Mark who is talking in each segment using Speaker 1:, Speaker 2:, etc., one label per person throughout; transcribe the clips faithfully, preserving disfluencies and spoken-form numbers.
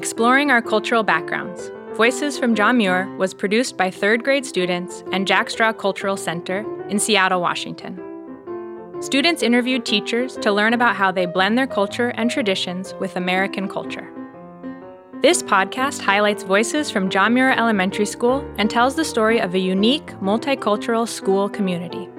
Speaker 1: Exploring Our Cultural Backgrounds, Voices from John Muir was produced by third grade students and Jack Straw Cultural Center in Seattle, Washington. Students interviewed teachers to learn about how they blend their culture and traditions with American culture. This podcast highlights voices from John Muir Elementary School and tells the story of a unique, multicultural school community.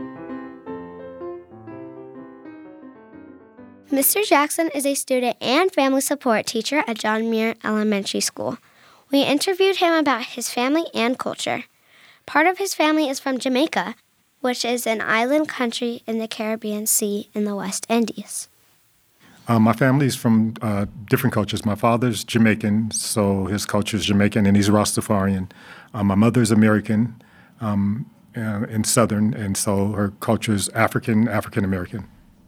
Speaker 2: Mister Jackson is a student and family support teacher at John Muir Elementary School. We interviewed him about his family and culture. Part of his family is from Jamaica, which is an island country in the Caribbean Sea in the West Indies.
Speaker 3: Uh, my family is from uh, different cultures. My father's Jamaican, so his culture is Jamaican, and he's Rastafarian. Uh, my mother's American um, uh, and Southern, and so her culture is African, African-American.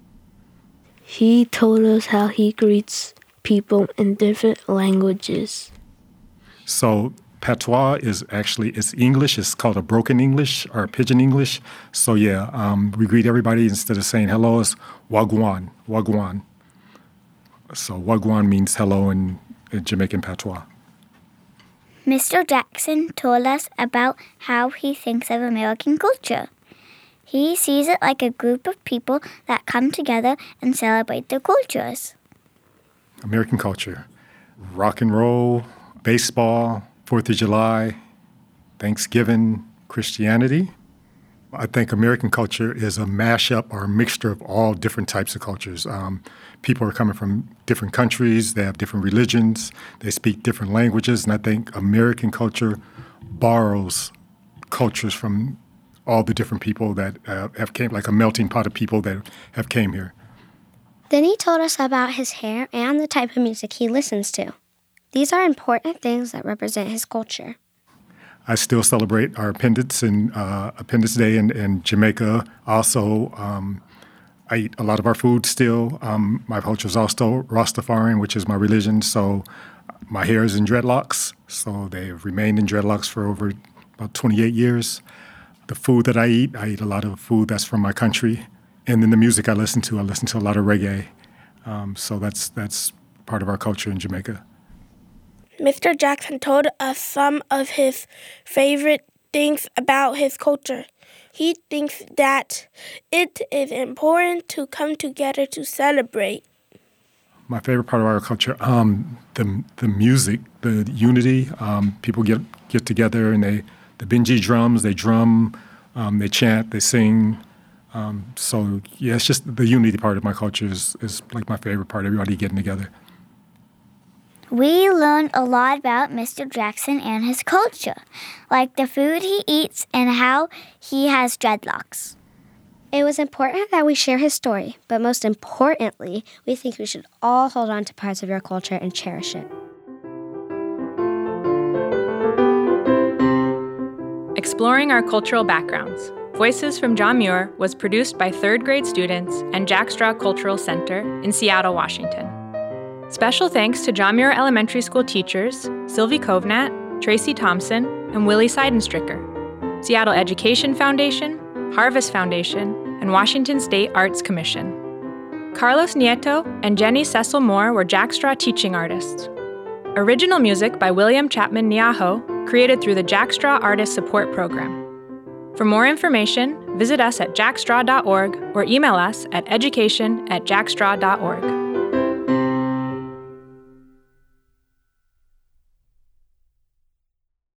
Speaker 4: He told us how he greets people in different languages.
Speaker 3: So patois is actually, it's English. It's called a broken English or pidgin English. So yeah, um, we greet everybody instead of saying hello, it's wagwan, wagwan. So wagwan means hello in, in Jamaican patois.
Speaker 5: Mister Jackson told us about how he thinks of American culture. He sees it like a group of people that come together and celebrate their cultures.
Speaker 3: American culture, rock and roll, baseball, Fourth of July, Thanksgiving, Christianity. I think American culture is a mashup or a mixture of all different types of cultures. Um, people are coming from different countries, they have different religions, they speak different languages, and I think American culture borrows cultures from all the different people that uh, have came, like a melting pot of people that have came here.
Speaker 2: Then he told us about his hair and the type of music he listens to. These are important things that represent his culture.
Speaker 3: I still celebrate our Appendix and uh, Appendix Day in, in Jamaica. Also, um, I eat a lot of our food still. Um, my culture is also Rastafarian, which is my religion. So my hair is in dreadlocks. So they've remained in dreadlocks for over about twenty-eight years. The food that I eat, I eat a lot of food that's from my country. And then the music I listen to, I listen to a lot of reggae. Um, so that's that's part of our culture in Jamaica.
Speaker 6: Mister Jackson told us some of his favorite things about his culture. He thinks that it is important to come together to celebrate.
Speaker 3: My favorite part of our culture, um, the the music, the unity. Um, people get get together and they, the Benji drums, they drum, um, they chant, they sing. Um, so yeah, it's just the unity part of my culture is, is like my favorite part, everybody getting together.
Speaker 5: We learned a lot about Mister Jackson and his culture, like the food he eats and how he has dreadlocks.
Speaker 2: It was important that we share his story, but most importantly, we think we should all hold on to parts of your culture and cherish it.
Speaker 1: Exploring Our Cultural Backgrounds, Voices from John Muir was produced by third grade students and Jack Straw Cultural Center in Seattle, Washington. Special thanks to John Muir Elementary School teachers Sylvie Kovnat, Tracy Thompson, and Willie Seidenstricker, Seattle Education Foundation, Harvest Foundation, and Washington State Arts Commission. Carlos Nieto and Jenny Cecil Moore were Jack Straw teaching artists. Original music by William Chapman Niaho, created through the Jack Straw Artist Support Program. For more information, visit us at jack straw dot org or email us at education at jack straw dot org.